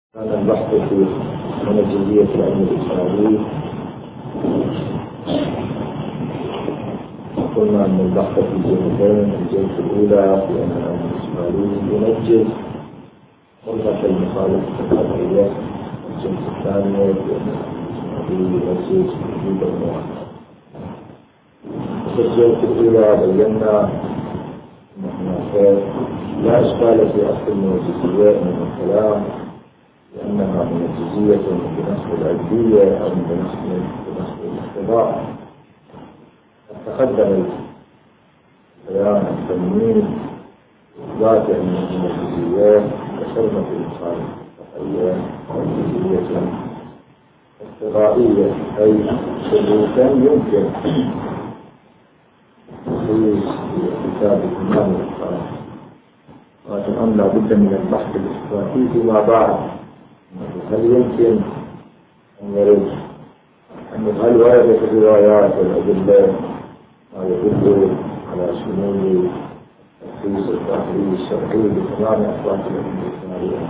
هذا البحث في منهجية العلم الإسرائيلي. قلنا أن البحث في الجهتين، الجهة الأولى في أن العلم الإسرائيلي ينجز خلقة المخالفة القطعية، الجهة الثانية في أن العلم الإسرائيلي ينجز وجود المواقع. في الجهة الأولى بينا أن هناك لا إشكال في أصل الموجودية من الكلام، لأنها منجزية بنص العلمية أو بنص الاختبار. تقدم البيان التنميل إثبات أن المنجزية كحرمة الإنسان القطعية منجزية اختبارية، أي ثبوتا يمكن تخصيص كتاب الإمام الإسلام، ولكن لا بد من البحث الاستراتيجي فيما بعد. هل يمكن أن يرد هل وردت الروايات والأدلة ما يدل على شمول تخصيص التحرير الشرعي بتمام أخلاق الإسلامية؟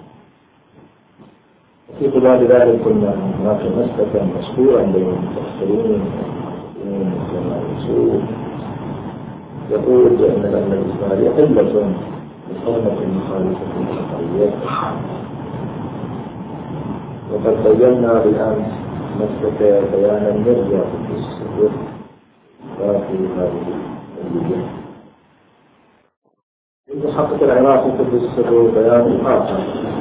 في خلال ذلك قلنا أن هناك مسلكا مشهورا بين المفسرين كما يسوع يقول بأن العلم الإسلامي قلة بحرمة المخالفة القطعية، وقد بينا بالأمس مسلك بيان المرجع في السلوك في هذه الوجهة. المحقق العراقي في السلوك بيان آخر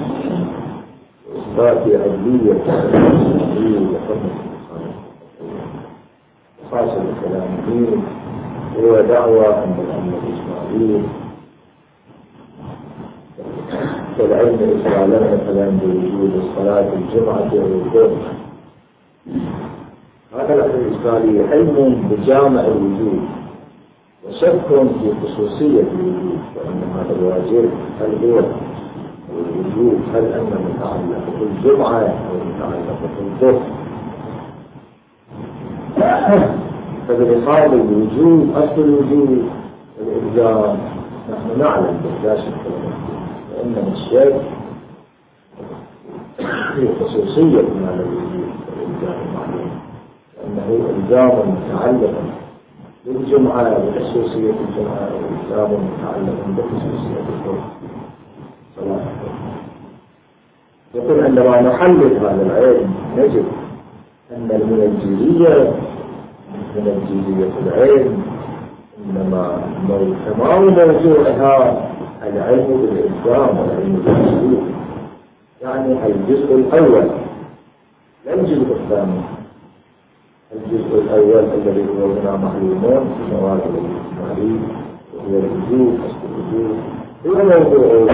إثبات عدلية وحرمة المخالفة. حاصل الكلام فيه هو دعوى أن العلم الإسماعيلي كالعلم الإسرائيلي مثلا بوجود الصلاة الجمعة والظهر. هذا العلم الإسرائيلي علم بجامع الوجود وشك في خصوصية الوجود، وأن هذا الواجب هل هو الوجود، هل أنه متعلق بالجمعة أو متعلق بالظهر. فبالإصابة الوجود أصل الوجود الإلزام نحن نعلم لا شك فإن الشيء في خصوصية من هذا الوجود الإلزام المعلوم، لأنه إلزام متعلق بالجمعة بخصوصية الجمعة، وإلزام متعلق بخصوصية الظهر صلاة الظهر. يقول عندما نحلل هذا العلم نجد أن المنجزية العلم إنما تمام موضوعها العلم بالإلزام والعلم بالوجود، يعني الجزء الأول لا الجزء الثاني. الجزء الأول الذي هو هنا معلومون في مواد الإسماعيلي وهو الوجود، أصل الوجود هو موضوع،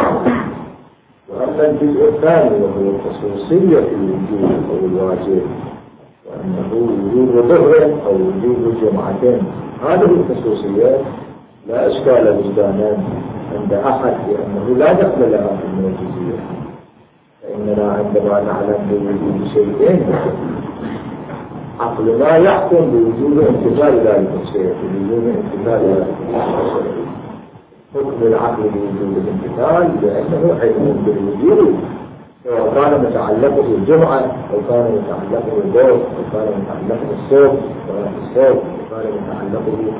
وأما الجزء الثاني وهو خصوصية الوجود أو الواجب، وأنه وجود ظهر أو وجود جمعتين. هذه الخصوصيات لا إشكال وجدانا عند أحد لأنه لا دخل لها في المنجزية، فإننا عندما نعلم بوجود شيئين عقلنا يحكم بوجود امتثال ذلك الشيء، بوجود امتثال ذلك الشيء. حكم العقل بوجود الامتثال لأنه علم بالوجود، سواء كان متعلقه بالجمعة أو كان متعلقه بالظهر أو كان متعلقه بالصوت أو كان متعلقه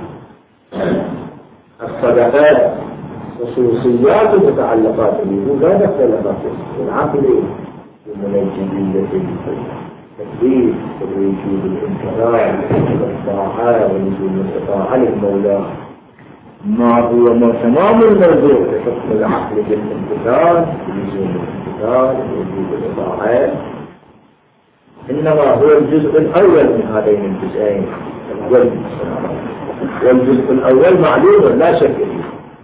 الصدقات. خصوصيات المتعلقات بالوجود لا دخل لها في العقل بالمنجزية التكليف ووجود الانتظار والطاعة ووجود الاستطاعة للمولى. ما هو تمام الموضوع لحكم العقل بالامتثال بوجود الامتثال ووجود الإطاعات، إنما هو الجزء الأول من هذين الجزئين. والجزء الأول معلوم لا شك فيه.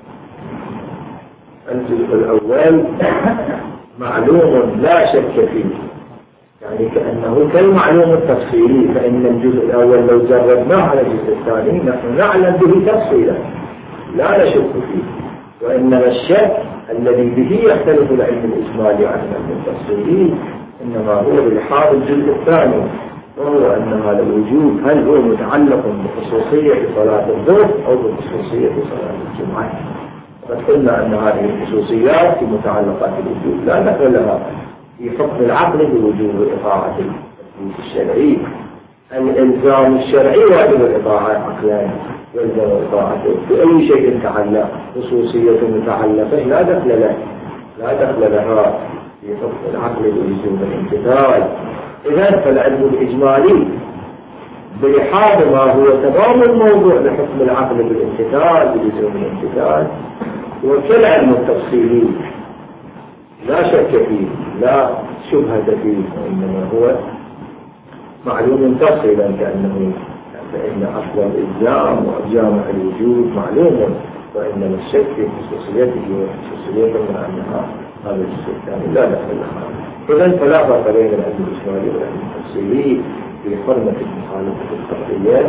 الجزء الأول معلوم لا شك فيه، يعني كأنه كالمعلوم التفصيلي، فإن الجزء الأول لو جربناه على الجزء الثاني نحن نعلم به تفصيلا لا نشك فيه. وإنما الشك الذي به يختلف العلم الإجمالي عن العلم التفصيلي إنما هو بلحاظ الجزء الثاني، وهو أن هذا الوجود هل هو متعلق بخصوصية صلاة الظهر أو بخصوصية صلاة الجمعة. قد قلنا أن هذه الخصوصيات في متعلقات الوجود لا دخل لها في حكم العقل بوجوب إطاعة التكليف الشرعي. الإلزام الشرعي واجب الإطاعة عقلا، يلزم إطاعته بأي شيء تعلق، خصوصية متعلقة لا دخل لها في حكم العقل بوجوب الامتثال. إذن فالعلم الإجمالي بلحاظ ما هو تمام الموضوع لحكم العقل بالامتثال بلزوم الامتثال، وكالعلم التفصيلي لا شك فيه لا شبهة فيه، وإنما هو معلوم تفصيلا فإن أصل الإلزام وجامع الوجود معلوم، وإنما الشك في خصوصيته وخصوصية من أنها هذا الشيء الثاني لا دخل لها. إذن فلا فرق بين العلم الإجمالي والعلم التفصيلي في حرمة المخالفة الفردية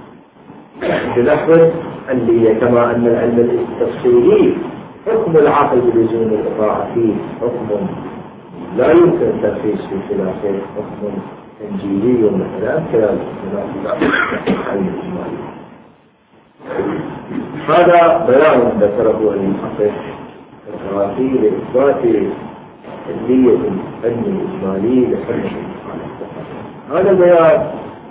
بلحظة اللي كما أن العلم التفصيلي حكم العقل بلزوم الإطاعة فيه حكم لا يمكن الترخيص في خلافه، حكم تنجيلي مثلا كذلك العلم الإجمالي. هذا بيان ذكره المحقق الخرافي لإثبات علية العلم الإجمالي لحرمة المخالفة. هذا البيان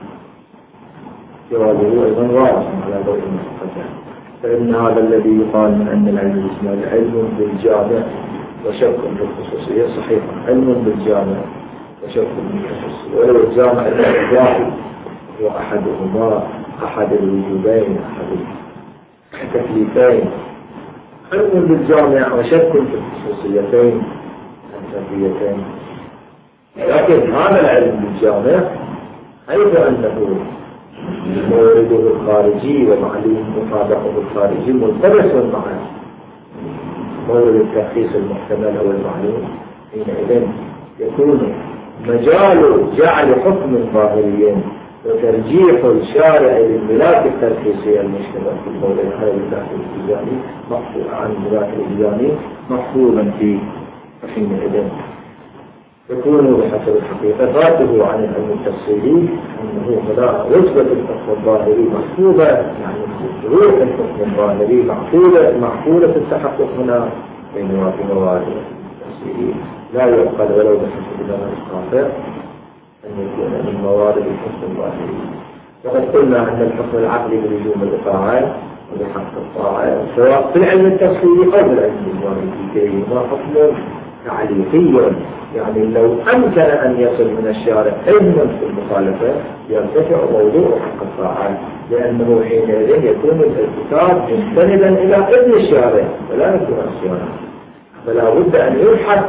جوابه أيضا واضح على ضوء المحقق، فإن هذا الذي يقال من أن العلم الإجمالي علم بالجامع وشك بالخصوصية صحيح، علم بالجامع وشك بالخصوصية، ولو الجامع الواحد هو أحدهما أحد الوجوبين أحد التكليفين، علم بالجامع وشك بالخصوصيتين الفرديتين. لكن هذا العلم بالجامع حيث أنه مورده الخارجي ومعلوم مطابقه الخارجي ملتبس مع مورد الترخيص المحتمل أو المعلوم، حينئذ يكون مجال جعل حكم ظاهري وترجيح الشارع للملاك الترخيصي المشتبه في المورد هذا الملاك الإلزامي محفوظ عن الملاك الإلزامي محفوظا فيه، فحينئذ يكون بحسب الحقيقة ذاته عن العلم التفصيلي أنه فلا رتبة الحكم الظاهري محفوظة، يعني روح الحكم الظاهري محفوظة التحقق هنا بينما في موارد التفصيلي لا يعقل ولو بحسب الإمام القاطع أن يكون من موارد الحكم الظاهري. وقد قلنا أن الحكم العقلي بلزوم الإطاعة وبحق الطاعة سواء في العلم التفصيلي أو في العلم الإجمالي كليهما حكم تعليقي، يعني لو أمكن أن يصل من الشارع علم في المخالفة يرتفع موضوع حق الطاعة، لأنه حينئذ يكون الارتكاب مستندا إلى إذن الشارع ولا يكون عصيانا، فلا بد أن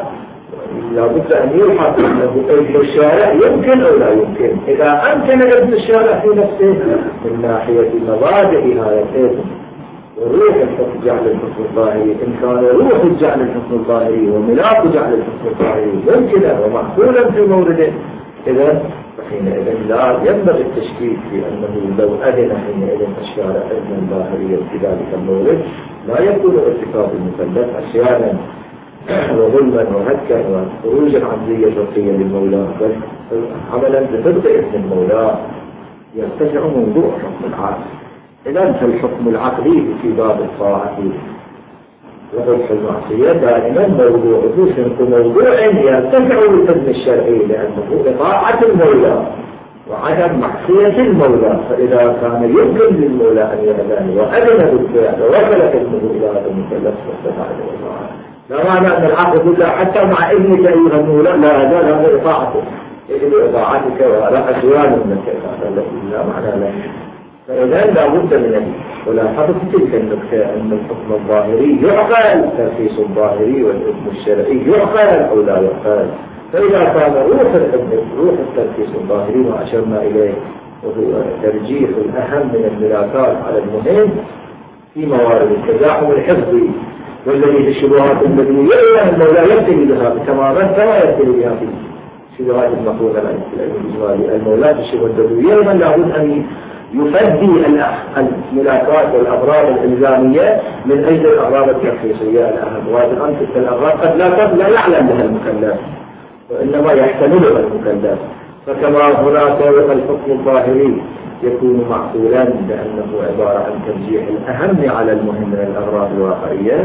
يلحق أنه إذن الشارع يمكن أو لا يمكن. إذا أمكن إذن الشارع في نفسه من ناحية مبادئ هذا الإذن وروح الحكم جعل الحكم الظاهري، إن كان روح جعل الحكم الظاهري وملاك جعل الحكم الظاهري ممكنا ومحصولا في مورده، إذن فحينئذ لا ينبغي التشكيك في أنه لو أذن حينئذ الشارع إذن ظاهريا في ذلك المورد لا يكون ارتكاب المكلف عصيانا وظلما وهكا وخروجا عن زي الرقية للمولى، بل عملا بضد إذن المولى يرتفع موضوع حكم العقل. إذن فالحكم العقلي في باب الطاعة وقبح المعصية دائما موضوع يرتفع بالإذن الشرعي، لأنه إطاعة المولى وعدم معصية المولى، فإذا كان يمكن للمولى أن يأذن وأذن بالفعل ووصل علمه إلى هذا المكلف فاستطاع الإطاعة. لا معنى أن العقل يقول حتى مع ابنك أيها المولى لا أزال هذا إطاعته إذن إطاعتك ولا أسوان منك، لا معنى له. فإذا لا بد من ولاحظة تلك النكتة أن الحكم الظاهري يعقل، الترخيص الظاهري والحكم الشرعي يعقل أو لا يعقل. فإذا كان روح الترخيص الظاهري ما أشرنا إليه وهو ترجيح الأهم من الملاكات على المهم في موارد التزاحم الحفظي والذي في الشبهات البدوية المولى يبتلي بها تماما كما يبتلي بها في الشبهات المفروضة الإجمالي. المولى في الشبهة البدوية من لابد أن يفدي الملاكات والأغراض الإلزامية من أجل الأغراض الترخيصية الأهم، وهذه تلك الأغراض قد لا يعلم بها المكلف وإنما يحتملها المكلف. فكما هناك الحكم الظاهري يكون معقولا لأنه عبارة عن ترجيح الأهم على المهم من الأغراض الواقعية،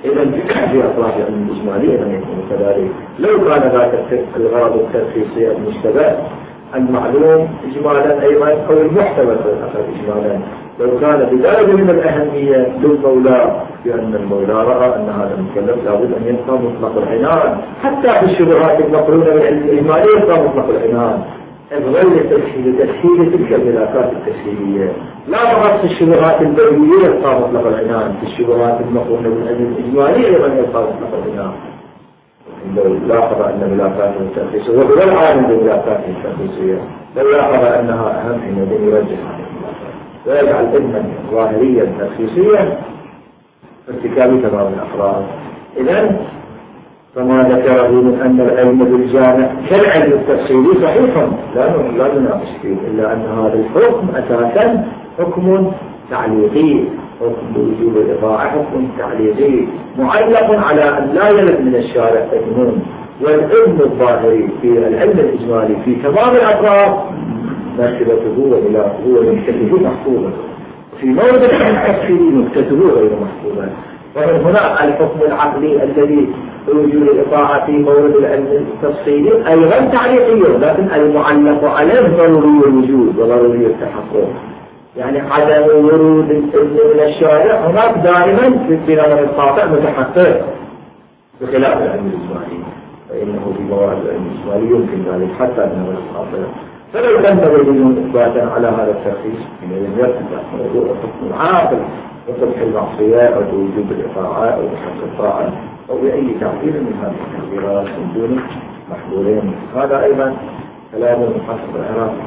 إذا في أطراف العلم الإجمالي أيضا يكون كذلك. لو كان ذاك الغرض الترخيصي المشتبه المعلوم إجمالا أيضا أو المحتمل في الأخر إجمالا، لو كان بدرجة من الأهمية للمولى بأن المولى رأى أن هذا المكلف لابد أن يبقى مطلق العنان، حتى في الشبهات المقرونة بالعلم الإجمالي يبقى مطلق العنان غير تسهيل تلك الملاكات التسهيلية، لا فقط في الشبهات البدوية يبقى مطلق العنان، في الشبهات المقرونة بالعلم الإجمالي أيضا يبقى مطلق العنان. لو لاحظ أن ملاكاته الترخيصية وهو العالم بملاكاته الترخيصية لو لاحظ أنها أهم حينئذ يرجح على الملاكات ويجعل علما ظاهريا ترخيصيا ارتكاب تمام الأفراد. إذن فما ذكره من أن العلم بالجامع كالعلم التفصيلي صحيح لا نناقش فيه، إلا أن هذا الحكم أساسا حكم تعليقي، حكم بوجوب الإطاعة حكم تعليقي معلق على أن لا يرد من الشارع تجنون، والعلم الظاهري في العلم الإجمالي في تمام الأطراف مرتبته هو نكتته محفوظة، في مورد العلم التفصيلي نكتته غير محفوظة. ومن هنا الحكم العقلي الذي وجوب الإطاعة في مورد العلم التفصيلي أيضا تعليقي، لكن المعلق عليه ضروري الوجود وضروري التحقق، يعني عدم ورود من الشارع هناك دائما في البناء القاطع متحقق بخلاف العلم الإجمالي، فإنه في موارد العلم الإجمالي يمكن ذلك حتى بناء القاطع. فلو كان بدون إثباتا على هذا الترخيص حينئذ يرتفع موضوع الحكم العاقل وفتح المعصية أو وجوب الإطاعة أو بحق الطاعة أو بأي تعبير من هذه التعبيرات من دون محظورين. هذا أيضا كلام المحقق العراقي.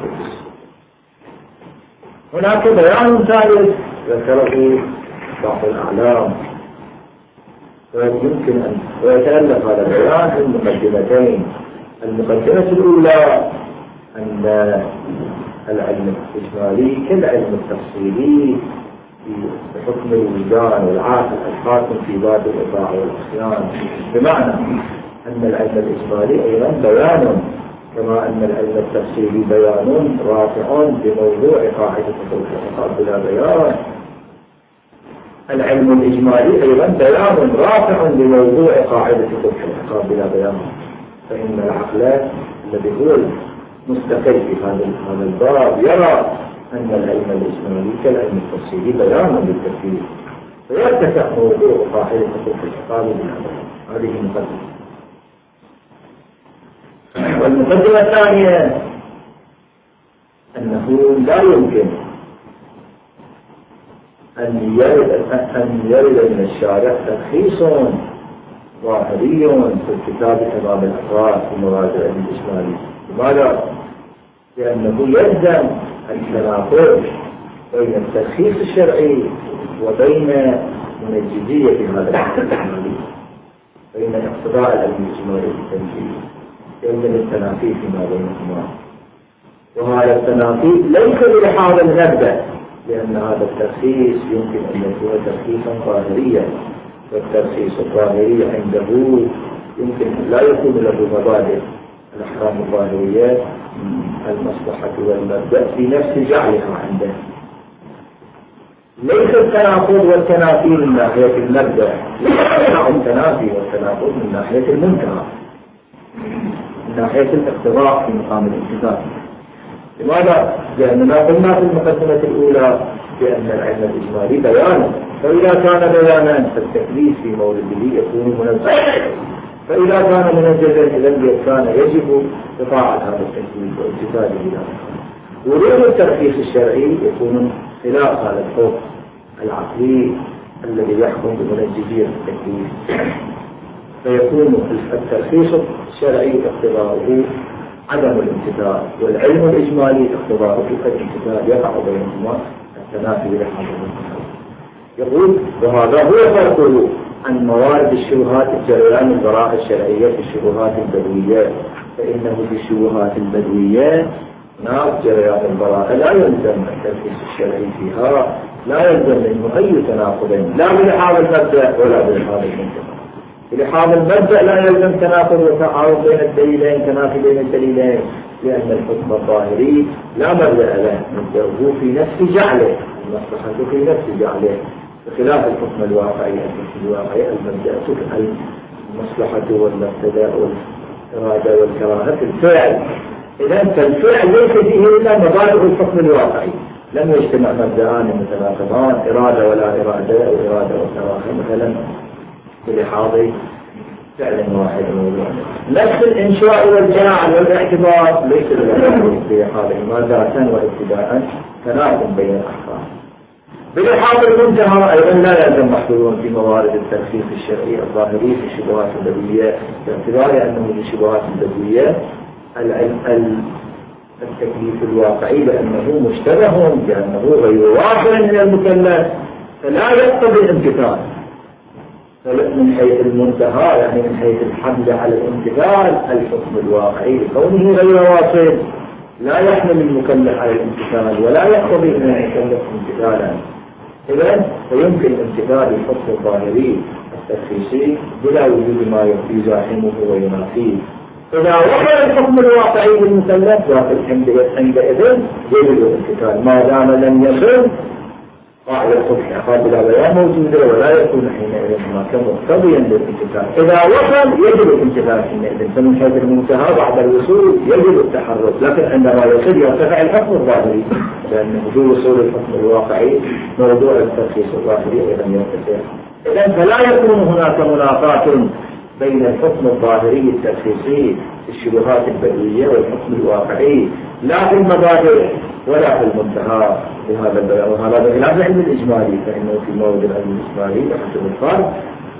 هناك بيان ثالث ذكره بعض الأعلام ويمكن أن يتألف هذا البيان في المقدمتين. المقدمة الأولى أن العلم الإجمالي كالعلم التفصيلي في حكم الوجدان والعاقل الحاكم في باب الإطاعة والعصيان، بمعنى أن العلم الإجمالي أيضا بيان كما أن العلم التفصيلي بيان رافع بموضوع قاعدة حقوق العقاب بلا بيان، العلم الإجمالي أيضا بيان رافع بموضوع قاعدة حقوق العقاب بلا بيان. فإن العقل الذي هو مستقل في هذا الباب يرى أن العلم الإجمالي كالعلم التفصيلي بيان للتفسير، فيرتفع موضوع قاعدة حقوق العقاب بلا بيان. هذه مقدمة. والمقدمة الثانية أنه لا يمكن أن يرد من الشارع ترخيص ظاهري في الكتاب تمام الأفراد في مواد العلم الإجمالي. لماذا؟ لأنه يلزم التناقض بين الترخيص الشرعي وبين منجزية هذا العلم الإجمالي، بين اقتضاء العلم الإجمالي بالتنجيز، يلزم التناقض فيما بينهما. وهذا التناقض ليس بلحاظ المبدأ، لأن هذا الترخيص يمكن أن يكون ترخيصا ظاهريا، والترخيص الظاهري عنده يمكن أن لا يكون له مبادئ الأحكام الظاهرية المصلحة والمبدأ في نفس جعلها عنده. ليس التناقض والتنافي من ناحية المبدأ، لا التنافي والتناقض من ناحية المنكر، من ناحية الاقتضاء في مقام الامتثال. لماذا؟ لأننا قلنا في المقدمة الأولى بأن العلم الإجمالي بيان، فإذا كان بيانا فالتكليف في مورده يكون منزلا، فإذا كان منزلا إذن كان يجب إطاعة هذا التكليف وامتثاله له. ورود الترخيص الشرعي يكون خلاف هذا الحكم العقلي الذي يحكم بمنجزية التكليف، فيكون الترخيص الشرعي اقتضاؤه عدم الامتثال، والعلم الإجمالي اقتضاؤه الامتثال، يقع بينهما التنافي لحظة الامتثال. يقول وهذا هو فرقه عن موارد الشبهات الجريان البراءة الشرعية في الشبهات البدوية، فإنه في الشبهات البدوية هناك جريان البراءة لا يلزم الترخيص الشرعي فيها، لا يلزم منه أي تناقض لا بلحاظ المبدأ ولا بلحاظ المنطق. بلحاظ المبدأ لا يلزم تناقض وتعارض بين الدليلين، تنافي بين الدليلين، لأن الحكم الظاهري لا مبدأ له، مبدأه في نفس جعله، المصلحة في نفس جعله، بخلاف الحكم الواقعي. الحكم الواقعي المبدأ المصلحة والمبتدأ والإرادة والكراهة في الفعل. إذا فالفعل ليس فيه إلا مبادئ الحكم الواقعي، لم يجتمع مبدأان متناقضان، إرادة ولا إرادة أو إرادة وكراهة مثلا بلحاظ فعل واحد موضوع. نفس الإنشاء والجماعة والاعتبار ليس بلحاظهما ذاتا وابتداء تناقض بين الأحكام. بلحاظ المنتهى أيضا لا يلزم محصورون في موارد الترخيص الشرعي الظاهري في الشبهات البدوية، باعتبار أنه في الشبهات البدوية التكليف الواقعي بأنه مشتبه بأنه غير واقع من المكلف، فلا يقتضي الامتثال. من حيث المنتهى يعني من حيث الحمل على الامتثال الحكم الواقعي لكونه غير واصل لا يحمل المكلف على الامتثال ولا يقتضي أن يكلف امتثالا. إذن فيمكن امتثال الحكم الظاهري الترخيصي بلا وجود ما يزاحمه وينافيه. إذا وصل الحكم الواقعي للمكلف عندئذ يجب الامتثال، ما دام لم يصل قاعدة الصبح قابل بيان موجودة ولا يكون حينئذ هناك مقتضيا للامتثال. إذا وصل يجب الامتثال حينئذ، فمن حيث المنتهى بعد الوصول يجب التحرك، لكن عندما يصل يرتفع الحكم الظاهري، لأن وجود وصول الحكم الواقعي موضوع الترخيص الظاهري أيضا يرتفع. إذن فلا يكون هناك منافاة بين الحكم الظاهري الترخيصي في الشبهات البدوية والحكم الواقعي لا في المبادئ ولا في المنتهى بهذا البيان. وهذا بخلاف العلم الإجمالي، فإنه في موضع العلم الإجمالي يحسب الفرق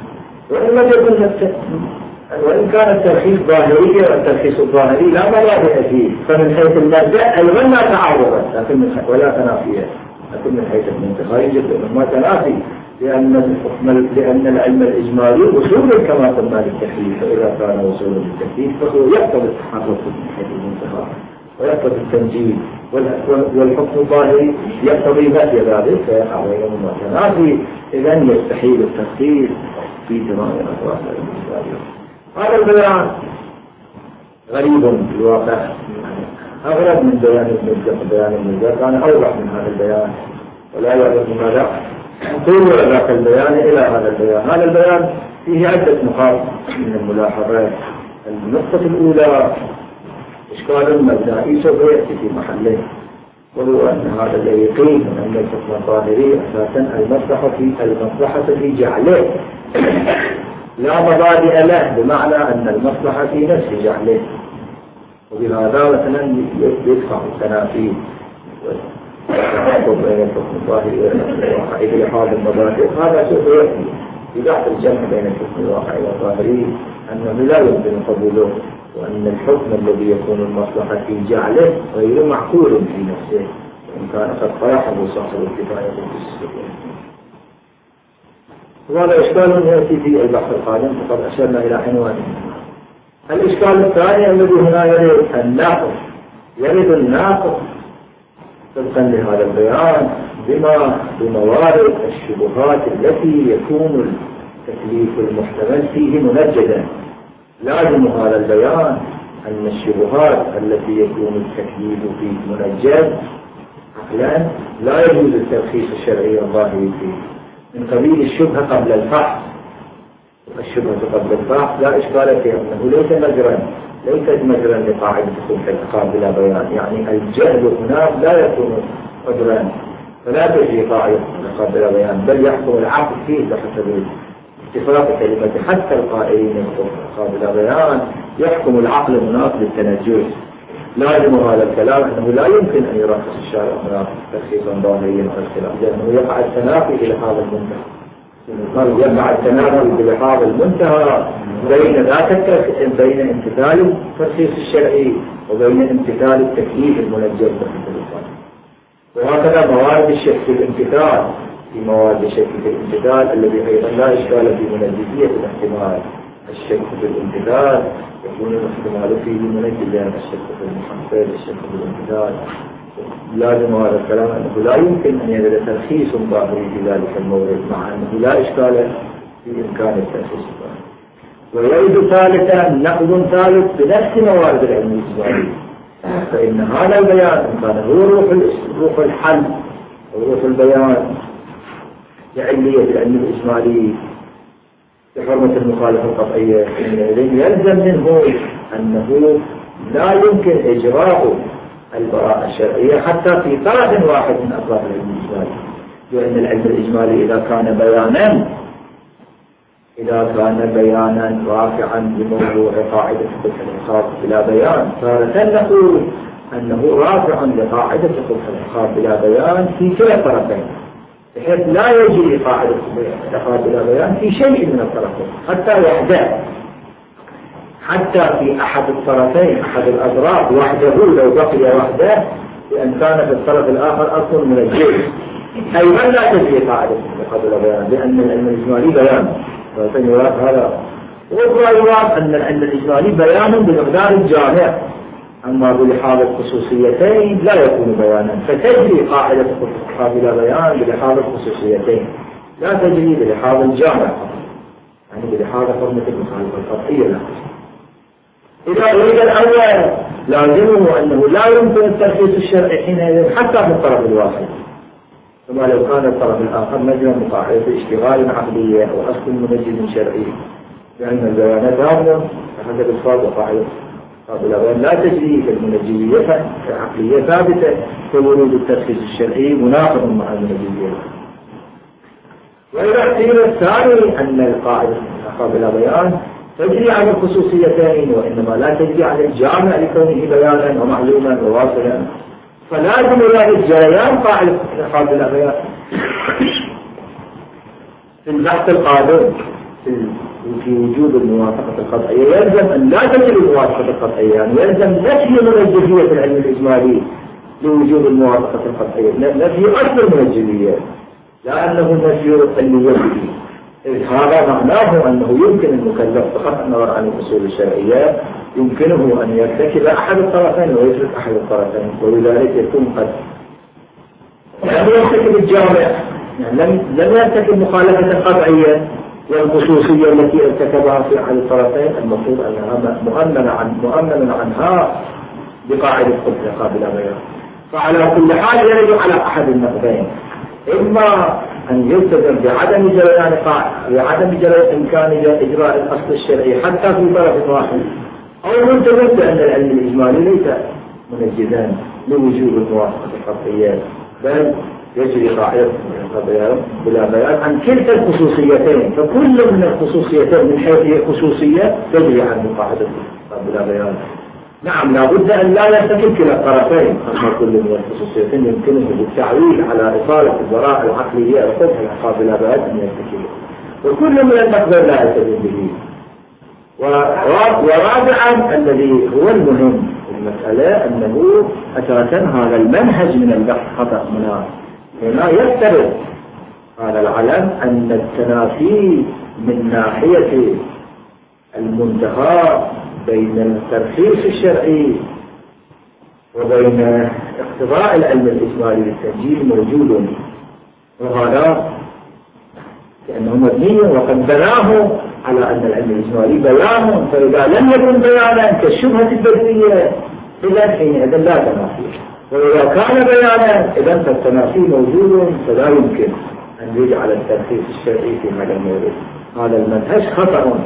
وإن كان الترخيص ظاهري والترخيص الظاهري لا مبادئ فيه، فمن حيث المبدأ أيضا لا تعارض ولا تنافية، لكن من حيث المنتهى يجب أنه تنافي، لأن العلم الإجمالي وصول كما قلنا للتكليف، فإذا كان وصول للتكليف فهو يقتضي التحرك من حيث المنتهى ويقتضي التنجيل، والحكم الظاهري يقتضي نفي ذلك فيقع بينهما تنافي. إذن يستحيل التخصيص في تمام الأطراف الإجمالية. هذا البيان غريب في الواقع، أغرب من بيان المنزل كان أوضح من هذا البيان، ولا يعرف لماذا طول ذاك البيان إلى هذا البيان. هذا البيان فيه عدة نقاط من الملاحظات. النقطة الأولى إشكال مبدئي سوف يأتي في محله، وهو أن هذا الذي يقيم أن الحكم الظاهري أساسا المصلحة في جعله لا مبادئ له، بمعنى أن المصلحة في نفس جعله، وبهذا مثلا يدفع التنافي والتعاقب بين الحكم الظاهري والواقعي بلحاظ المبادئ. هذا سوف يأتي في بحث الجمع بين الحكم الواقعي والظاهري أنه لا يمكن قبوله، وأن الحكم الذي يكون المصلحة في جعله غير معقول في نفسه، وإن كان قد قاحه صاحب الكفاية في السلوك. وهذا إشكال يأتي في البحث القادم وقد أشرنا إلى عنوانه. الإشكال الثاني الذي هنا يرد الناقض طبقا لهذا البيان بموارد الشبهات التي يكون التكليف المحتمل فيه منجدا. لازم هذا البيان أن الشبهات التي يكون التكليف فيه منجد عقلا لا يجوز الترخيص الشرعي الظاهري فيه، من قبيل الشبهة قبل الفحص. الشبهة قبل الفحص لا إشكال فيها، أنه ليست مجرا لقاعدة الصلح العقاب بلا بيان، يعني الجهل هناك لا يكون قدرا، فلا تجري قاعدة العقاب بلا بيان، بل يحكم العقل فيه بحسب اتفاق كلمة حتى القائلين العقاب بلا بيان يحكم العقل هناك للتنجس. لازم هذا الكلام أنه لا يمكن أن يرخص الشارع هناك ترخيصا ظاهريا على الخلاف، لأنه يقع التنافي إلى هذا المنتهى. يقع التنافي بلحاظ المنتهى بين امتثال الترخيص الشرعي وبين امتثال التكليف المنجز بحسب القانون. وهكذا موارد الشك في الامتثال، في موارد الشك في الامتثال الذي أيضا لا إشكال في منجزية الاحتمال. الشك في الامتثال يكون الاحتمال فيه منجز، لأن الشك في المحصل الشك في الامتثال لازم هذا الكلام أنه لا يمكن أن يجد ترخيص ظاهري في ذلك المورد، مع أنه لا إشكال في إمكان الترخيص الظاهري. ويريد ثالثا نقد ثالث بنفس موارد العلم الإجمالي، فإن هذا البيان إن كان هو روح الحل وروح البيان لعلية العلم الإجمالي بحرمة المخالفة القطعية، يلزم منه أنه لا يمكن إجراء البراءة الشرعية حتى في طرف واحد من أطراف العلم الإجمالي، لأن العلم الإجمالي إذا كان بيانا رافعا بموضوع قاعدة فقه العقاب بلا بيان، فنقول أنه رافع لقاعدة فقه العقاب بلا بيان في كلا الطرفين، بحيث لا يجري قاعدة فقه العقاب بلا بيان في شيء من الطرفين حتى وحده، حتى في أحد الطرفين أحد الأطراف وحده لو بقي وحده، لأن كان في الطرف الآخر أصل من الجيش أيضا لا تجري قاعدة فقه العقاب بلا بيان، لأن العلم الإجمالي بيان. هذا والرأي أن العلم الإجمالي بيان بمقدار الجامع، أما بلحاظ الخصوصيتين لا يكون بيانا، فتجري قاعدة الفقه بلا بيان بلحاظ الخصوصيتين، لا تجري بلحاظ الجامع، يعني بلحاظ حرمة المخالفة القطعية لا. إذا أريد الأول لازمه أنه لا يمكن الترخيص الشرعي حينئذ حتى في الطرف الواحد، كما لو كان الطرف الآخر مجرى مقاعدة اشتغال عقلية وأصل منجز شرعي، لأن البيانات هذا حسب الفاظ وقاعدة لا تجري في المنجزية العقلية ثابتة، فورود الترخيص الشرعي مناقض مع المنجزية. وإذا احتمل الثاني أن القاعدة بلا بيان تجري على الخصوصيتين وإنما لا تجري على الجامع لكونه بيانا ومعلوما وواصلا، فلازم ذلك جريان قاعدة بلا بيان في البحث القادم في وجود الموافقة القطعية، يلزم أن لا تجري الموافقة القطعية، يعني يلزم نفي منجزية العلم الإجمالي لوجود الموافقة القطعية، نفي أصل المنجزية لا أنه نفي النية. هذا معناه أنه يمكن المكلف بقطع النظر عن الأصول الشرعية يمكنه أن يرتكب أحد الطرفين ويترك أحد الطرفين، ولذلك يكون قد لم يرتكب الجامع، يعني لم يرتكب مخالفة قطعية، والخصوصية التي ارتكبها في أحد الطرفين المفروض أنها مؤمن عنها بقاعدة فقه قابل بيان. فعلى كل حال يرد على أحد النقدين، إما أن يلتزم بعدم جريان إمكان إجراء الأصل الشرعي حتى في طرف واحد، أو يلتزم بأن العلم الإجمالي ليس منجزا لوجود الموافقة القطعية، بل يجري قاعدة بلا بيان عن كلتا الخصوصيتين، فكل من الخصوصيتين من حيث هي خصوصية تجري عنه قاعدة بلا بيان. نعم لابد أن لا يرتكب كلا الطرفين، أما كل من الخصوصيتين يمكنه بالتعويل على إصالة البراءة العقلية وقبح العقاب بلا بيان أن يرتكبه، وكل من المقدر لا يلتزم به. ورابعا الذي هو المهم المسألة أنه أساسا هذا المنهج من البحث خطأ هنا يفترض هذا العلم أن التنافي من ناحية المنتهى بين الترخيص الشرعي وبين اقتضاء العلم الإجمالي للتسجيل موجود، وهذا لأنه مبني وقد بناه على أن العلم الإجمالي بيان، فإذا لم يكن بيانا كالشبهة الدرسية إذا حينئذ لا تنافي، وإذا كان بيانا إذا فالتنافي موجود، فلا يمكن أن يجعل الترخيص الشرعي في هذا المورد. هذا المنهج خطأ،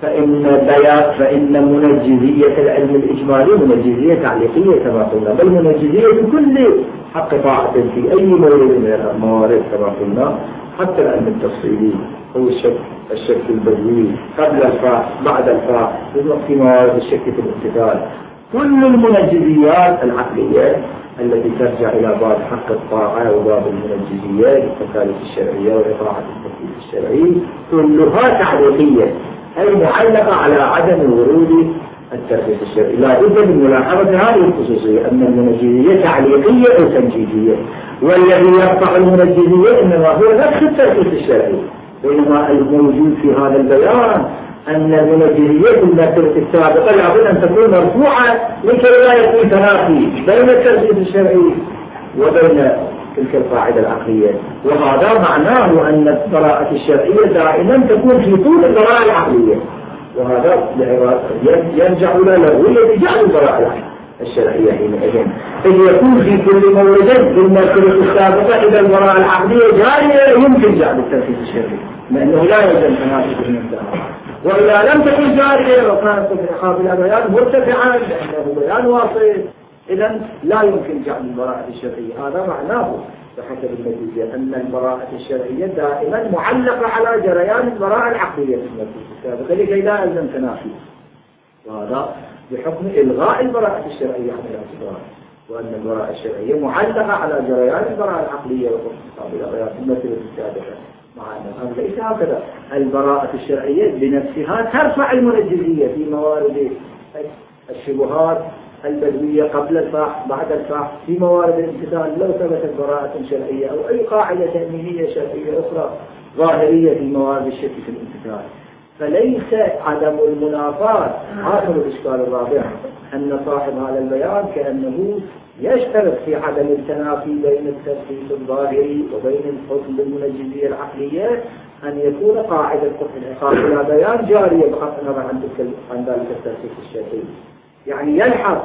فإن منجزية العلم الإجمالي منجزية تعليقية كما قلنا، بل منجزية بكل حق طاعة في أي مورد من الموارد كما قلنا، حتى العلم التفصيلي هو الشك البدوي قبل الفاء بعد الفاء في موارد الشك في الامتثال. كل المنجزيات العقلية التي ترجع إلى باب حق الطاعة وباب المنجزيات التكاليف الشرعية وإطاعة التكليف الشرعي كلها تعليقية، أي معلقة على عدم ورود الترخيص الشرعي. لا بد من ملاحظة هذه الخصوصية أن المنجزية تعليقية أو تنجيزية، والذي يرفع المنجزية إنما هو نفس الترخيص الشرعي، بينما الموجود في هذا البيان أن المنجزية المرتبة السابقة لابد أن تكون مرفوعة لكي لا يكون تنافي بين الترخيص الشرعي وبين تلك القاعدة العقلية، وهذا معناه أن البراءة الشرعية دائما تكون في طول البراءة العقلية، وهذا يرجع إلى لغوية جعل البراءة الشرعية حينئذ إذ يكون في كل مورد بالمرتبة السابقة إذا البراءة العقلية جارية يمكن جعل الترخيص الشرعي لأنه لا يلزم تنافي بالمبدأ، وإذا لم تكن جارية وكانت تفرقها بلا بيان مرتفعا لأنه بيان واصل إذا لا يمكن جعل البراءة الشرعية. هذا معناه بحسب النتيجة أن البراءة الشرعية دائما معلقة على جريان البراءة العقلية في المرتبة السابقة لكي لا يلزم تنافي، وهذا بحكم إلغاء البراءة الشرعية عن الاعتبار، وأن البراءة الشرعية معلقة على جريان البراءة العقلية وقصة في المرتبة السابقة، مع أن ليس هكذا. البراءة الشرعية بنفسها ترفع المنجزية في موارد الشبهات البدوية قبل الفحص بعد الفحص، في موارد الامتثال لو ثبتت براءة شرعية أو أي قاعدة تأمينية شرعية أخرى ظاهرية في موارد الشك في الامتثال. فليس عدم المنافاة آخر الإشكال الرابع أن صاحب هذا البيان كأنه يشترط في عدم التنافي بين الترخيص الظاهري وبين الحكم بالمنجزية العقلية أن يكون قاعدة حكم العقاب إلى بيان جارية بغض النظر عن ذلك الترخيص الشرعي. يعني يلحظ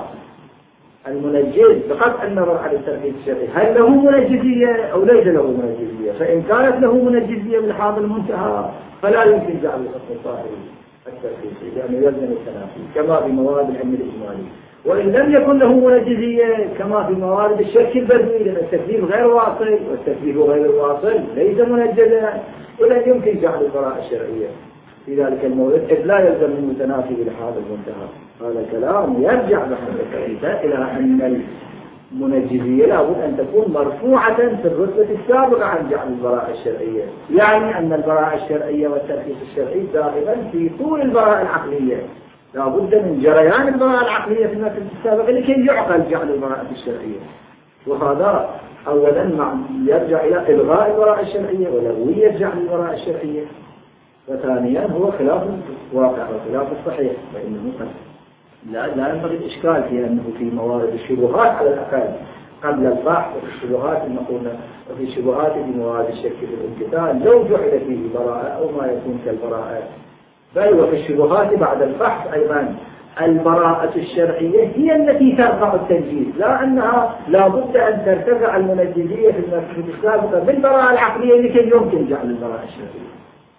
المنجز بغض النظر عن الترخيص الشرعي هل له منجزية أو ليس له منجزية، فإن كانت له منجزية بالحاضر المنتهى فلا يمكن جعل الحكم الظاهري الترخيصي لأنه يلزم التنافي كما في موارد العلم الإجمالي، وإن لم يكن له منجزية كما في موارد الشك البدوي لأن التكليف غير واصل والتكليف غير الواصل ليس منجزا ولا يمكن جعل البراءة الشرعية في ذلك المورد إذ لا يلزم منه تنافي بالحاضر المنتهى. هذا الكلام يرجع بحسب التعريفات إلى أن المنجزية لابد أن تكون مرفوعة في الرتبة السابقة عن جعل البراءة الشرعية، يعني أن البراءة الشرعية والترخيص الشرعي دائما في طول البراءة العقلية، لابد من جريان البراءة العقلية في المرتبة السابقة لكي يعقل جعل البراءة الشرعية. وهذا أولا يرجع إلى إلغاء البراءة الشرعية ولغوية جعل البراءة الشرعية، وثانيا هو خلاف الواقع وخلاف الصحيح، فإنه لا ينبغي الإشكال في أنه في موارد الشبهات على الأقل قبل الفحص وفي الشبهات المقولة وفي الشبهات في موارد الشك في الامتثال لو جعل فيه براءة أو ما يكون كالبراءة، بل وفي الشبهات بعد الفحص أيضا البراءة الشرعية هي التي ترفع التنجيز، لا أنها لا بد أن ترتفع المنجزية في المرتبة السابقة بالبراءة العقلية لكي يمكن جعل البراءة الشرعية.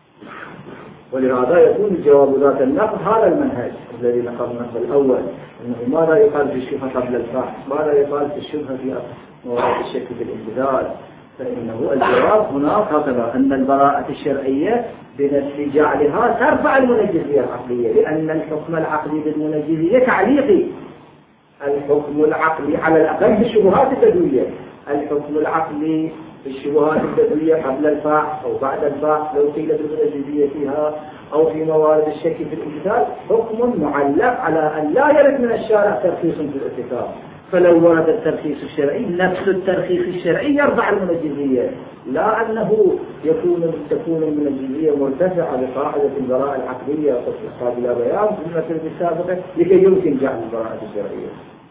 ولهذا يكون الجواب ذات النقد هذا المنهج الذي نقضناه الأول، أنه ماذا يقال في الشبهة قبل الفحص، ماذا يقال في الشبهة في موارد الشك في الامتثال، فإنه الجواب هناك هكذا أن البراءة الشرعية بنفس جعلها ترفع المنجزية العقلية، لأن الحكم العقلي بالمنجزية تعليقي، الحكم العقلي على الأقل في الشبهات البدوية، الحكم العقلي في الشبهات البدوية قبل الفحص أو بعد الفحص لو قيل بالمنجزية فيها أو في موارد الشك في الامتثال حكم معلق على أن لا يرد من الشارع ترخيص في الارتكاب، فلو ورد الترخيص الشرعي نفس الترخيص الشرعي يرفع المنجزية، لا أنه تكون المنجزية مرتفعة بقاعدة البراءة العقلية وتصديقها بلا بيان في المسألة السابقة لكي يمكن جعل البراءة الشرعية.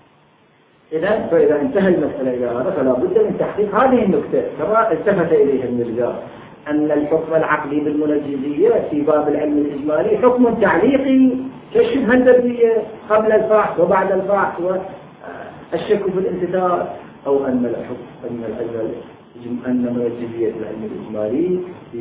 فإذا انتهى المسألة إلى هذا فلا بد من تحقيق هذه النقطة كما التفت إليها المرجع، أن الحكم العقلي بالمنجزية في باب العلم الإجمالي حكم تعليقي كالشبهة البدوية قبل الفحص وبعد الفحص والشك في الامتثال، أو أن الحكم أن منجزية العلم الإجمالي في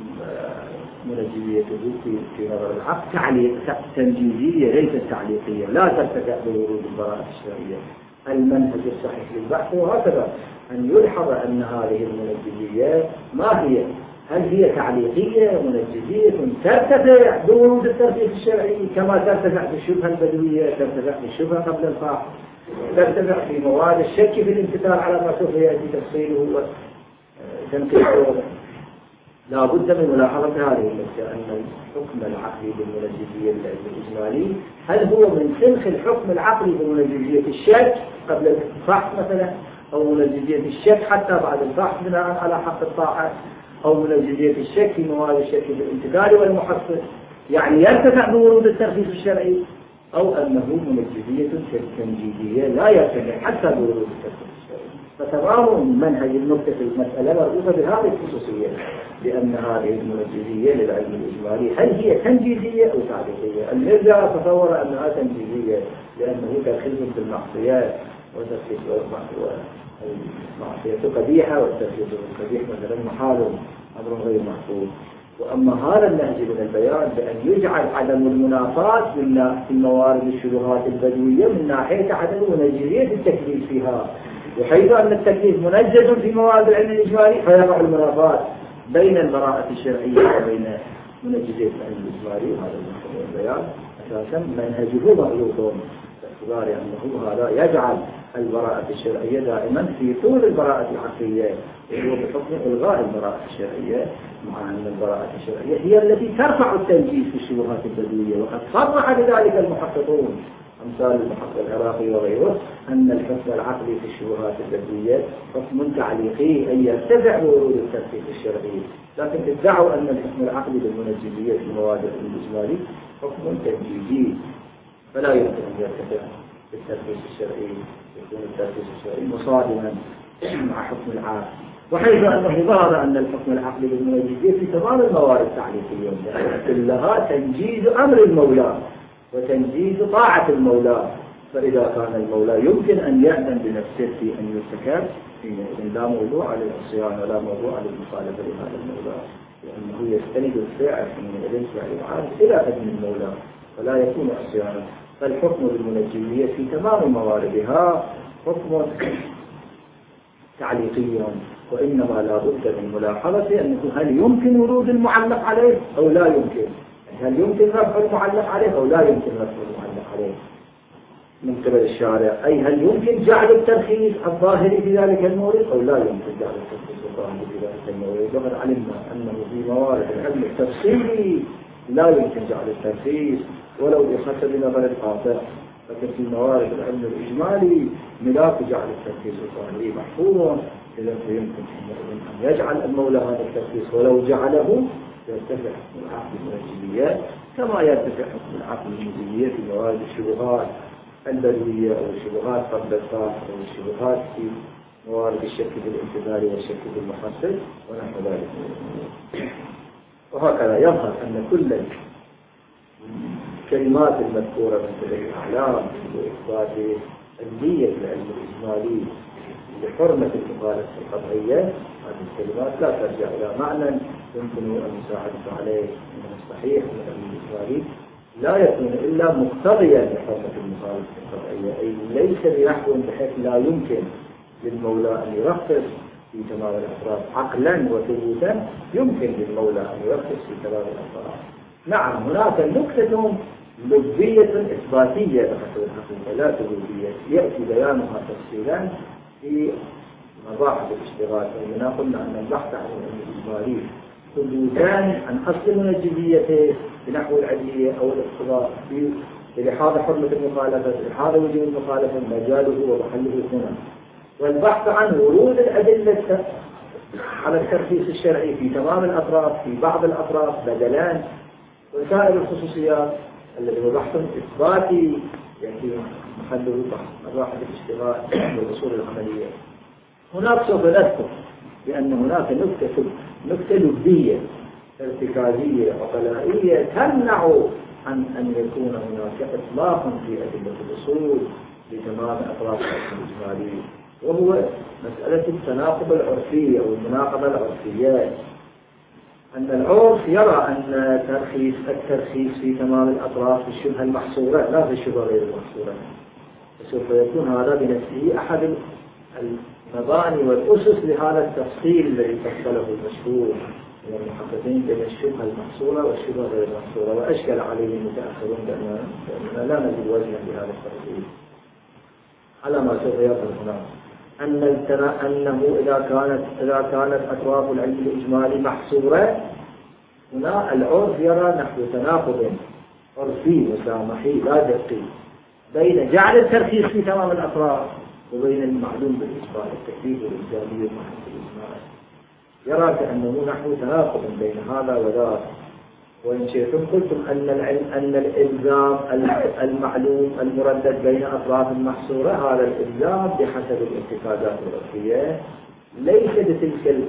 منجزية في نظر العقل تعليق تنجيزية ليست تعليقية لا ترتفع بورود البراءة الشرعية. المنهج الصحيح للبحث وهكذا أن يلحظ أن هذه المنجزية ما هي، هل هي تعليقية منجزية ترتفع بورود الترخيص الشرعي كما ترتفع في الشبهة البدوية، ترتفع في الشبهة قبل الفحص، ترتفع في مواد الشك في الامتثال على ما سوف يأتي تفصيله وتنقيحه. لا بد من ملاحظة هذه النقطة أن الحكم العقلي بالمنجزية الإجمالي هل هو من سنخ الحكم العقلي بالمنجزية الشك قبل الفحص مثلا، أو منجزية الشك حتى بعد الفحص بناء على حق الطاعة، أو منجزية الشك في مواد الشك بالامتثال والمحصل، يعني يرتفع بورود الترخيص الشرعي أو أنه منجزية تنجيزية لا يرتفع حتى بورود الترخيص الشرعي. فتمام منهج النكتة في المسألة مربوطة بهذه الخصوصية، لأن هذه المنجزية للعلم الإجمالي هل هي تنجيزية أو تعريفية؟ المرجع تصور أنها تنجيزية لأنه ترخيص في المعصيات، وترخيص المعصية قبيحة، والترخيص القبيح مثلا محال أمر غير محفوظ. وأما هذا النهج من البيان بأن يجعل عدم المنافاة في موارد الشبهات البدوية من ناحية عدم منجزية التكليف فيها، وحيث أن التكليف منجز في موارد العلم الإجمالي فيقع المنافاة بين البراءة الشرعية وبين منجزية العلم الإجمالي. وهذا من البيان أساسا منهجه مغلوط باعتبار أنه هذا يجعل البراءة الشرعية دائما في طول البراءة العقلية، وهو بحكم إلغاء البراءة الشرعية، مع أن البراءة الشرعية هي التي ترفع التنجيز في الشبهات البدوية. وقد صرح بذلك المحققون أمثال المحقق العراقي وغيره أن الحكم العقلي في الشبهات البدوية حكم تعليقي أي يرتفع بورود الترخيص الشرعي، لكن ادعوا أن الحكم العقلي بالمنجزية في مواد الإجمالي حكم تنجيزي، فلا يمكن أن يرتفع بالترخيص الشرعي، يكون الترخيص الشرعي مصادما مع حكم العقل. وحيث أنه ظهر أن الحكم العقلي بالمنجزية في تمام الموارد التعليقية كلها تنجيز أمر المولى وتنجيز طاعة المولى، فإذا كان المولى يمكن أن يأذن بنفسه في أن يرتكب حينئذ لا موضوع على العصيان ولا موضوع على المخالفة لهذا المولى، لأنه يستند الفعل من الفعل العام إلى أذن المولى فلا يكون عصيانا. فالحكم بالمنجزية في تمام مواردها حكم تعليقي، وإنما لا بد من ملاحظة أنه هل يمكن ورود المعلق عليه أو لا يمكن، هل يمكن رفع المعلق عليه أو لا يمكن رفع المعلق عليه من قبل الشارع، أي هل يمكن جعل الترخيص الظاهري في ذلك المورد أو لا يمكن جعل الترخيص الظاهري في ذلك المورد. وقد علمنا أنه في موارد العلم التفصيلي لا يمكن جعل الترخيص ولو بحسب نظر القاطع، لكن في موارد العلم الإجمالي ملاك جعل الترخيص الظاهري محفوظ، إذا يمكن أن يجعل المولى هذا الترخيص، ولو جعله يرتفع حكم العقل المنجزية كما يرتفع حكم العقل المنجزية في موارد الشبهات البدوية أو الشبهات قبل الفاح أو الشبهات في موارد الشك بالانتظار والشك بالمحصل ونحو ذلك. وهكذا يظهر أن كل الكلمات المذكورة من تلك الأعلام وإثبات أهمية العلم الإجمالي لحرمة المخالفة القطعية، هذه الكلمات لا ترجع إلى معنى يمكن المساعدة عليه من الصحيح من العلم الإجمالي، لا يكون إلا مقتضيا لحرمة المخالفة القطعية، أي ليس بنحو بحيث لا يمكن للمولى أن يرخص في تمام الأفراد عقلا وثبوتا، يمكن للمولى أن يرخص في تمام الأفراد. نعم هناك نكتة لبية إثباتية بحسب الحقيقة لا ثبوتية يأتي بيانها تفصيلا في مباحث الاشتغال، فإننا قلنا أن البحث عن العلم الإجمالي ثبوتان عن أصل منجزيته بنحو العدلية أو الاقتضاء في لحاظ حرمة المخالفة، لحاظ وجود المخالفة مجاله ومحله هنا، والبحث عن ورود الأدلة على الترخيص الشرعي في تمام الأطراف في بعض الأطراف بدلان، وسائر الخصوصيات الذي هو بحث إثباتي يأتي محله مباحث الاشتغال والأصول العملية. هناك سوف نذكر بأن هناك نكتة لبية ارتكازية عقلائية تمنع عن أن يكون هناك إطلاق في أدلة الأصول لتمام أطراف الإجمالي، وهو مسألة التناقض العرفي أو المناقضة العرفية، أن العرف يرى أن الترخيص في تمام الأطراف في الشبهة المحصورة لا في الشبهة غير المحصورة، فسوف يكون هذا بنفسه أحد المباني والأسس لهذا التفصيل الذي فصله المشهور من المحققين بين الشبهة المحصورة والشبهة غير المحصورة، وأشكل عليه المتأخرون بأننا لا نجد وزنا لهذا التفصيل على ما سوف يظهر هناك. أنه إذا كانت أطراف العلم الإجمالي محصورة، هنا العرف يرى نحو تناقض عرفي مسامحي لا دقي بين جعل الترخيص في تمام الأطراف وبين المعلوم بالإجمال التكليف والإلزامية ومحصول الإجمال، يرى كأنه نحو تناقض بين هذا وذاك، وإن شئتم قلتم أن الإلزام المعلوم المردد بين أطراف المحصورة هذا الإلزام بحسب الاتفاقات العرفية ليس بتلك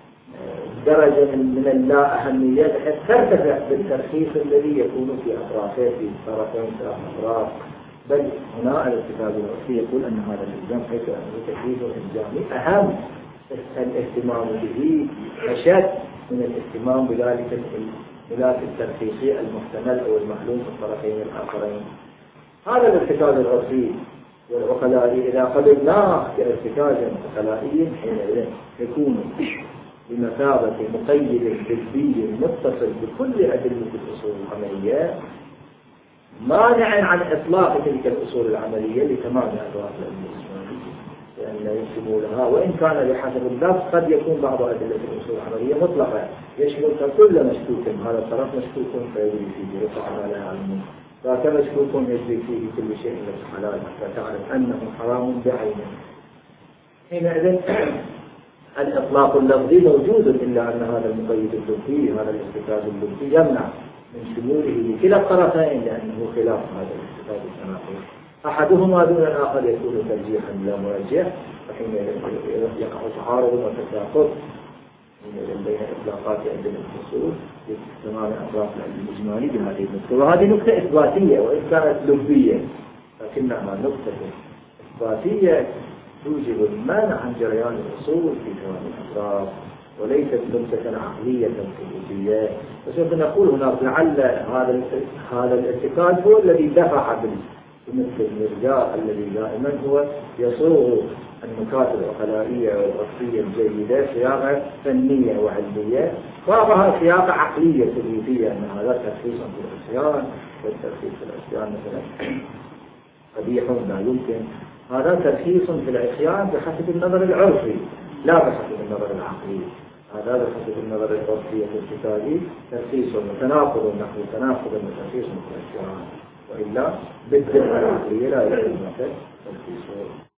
الدرجة من اللا أهمية بحيث ترتفع بالترخيص الذي يكون في أطرافه في طرفين ثلاث أطراف، بل هنا الاتفاق العرفي يقول أن هذا الإلزام حيث أنه تكليف إلزامي أهم الاهتمام به أشد من الاهتمام بذلك الخلاف الترخيصي المحتمل أو المعلوم في الطرفين الآخرين. هذا الارتكاز العرفي والعقلائي إذا قبلناه كارتكاز عقلائي حينئذ يكون بمثابة مقيد جزئي متصل بكل أدلة الأصول العملية مانع عن إطلاق تلك الأصول العملية لتمام أدوات الإسلام لأن يشملها، وإن كان بحسب اللفظ قد يكون بعض أدلة الأصول العملية مطلقة يشمل كل مشكوك، هذا الطرف مشكوك فيجري فيه رفع على العلم، ذاك مشكوك يجري فيه كل شيء من الحلال حتى تعرف أنه حرام بعينه. حينئذ الإطلاق اللفظي موجود، إلا أن هذا المقيد اللفظي هذا الاستفاد اللفظي يمنع من شموله لكلا الطرفين لأنه خلاف هذا الاستفاد التناقض، أحدهما دون الآخر يكون ترجيحا لا مرجح، وحين يقع تعارض وتساقط بين إطلاقات أدلة الأصول تمام أطراف الإجمالي بهذه النقطة، وهذه نقطة إثباتية وإن كانت لفظية لكنها نقطة إثباتية توجب المانع عن جريان الأصول في تمام الأطراف وليست نقطة عقلية ثبوتية. وسوف نقول هناك لعل هذا الارتكاز هو الذي دفع بمثل المرجاء الذي دائما هو يصوغ النكات العقلائية والعرفية الجيدة صياغة فنية وعلمية، صاغها صياغة عقلية ثبوتية أن هذا ترخيص في العصيان، والترخيص في العصيان مثلا قبيح لا يمكن، هذا ترخيص في العصيان بحسب النظر العرفي لا بحسب النظر العقلي، هذا بحسب النظر العرفي الارتكازي ترخيص وتناقض نحو تناقض وترخيص في العصيان، وإلا بالدرجة العقلية لا يمكن ترخيصه.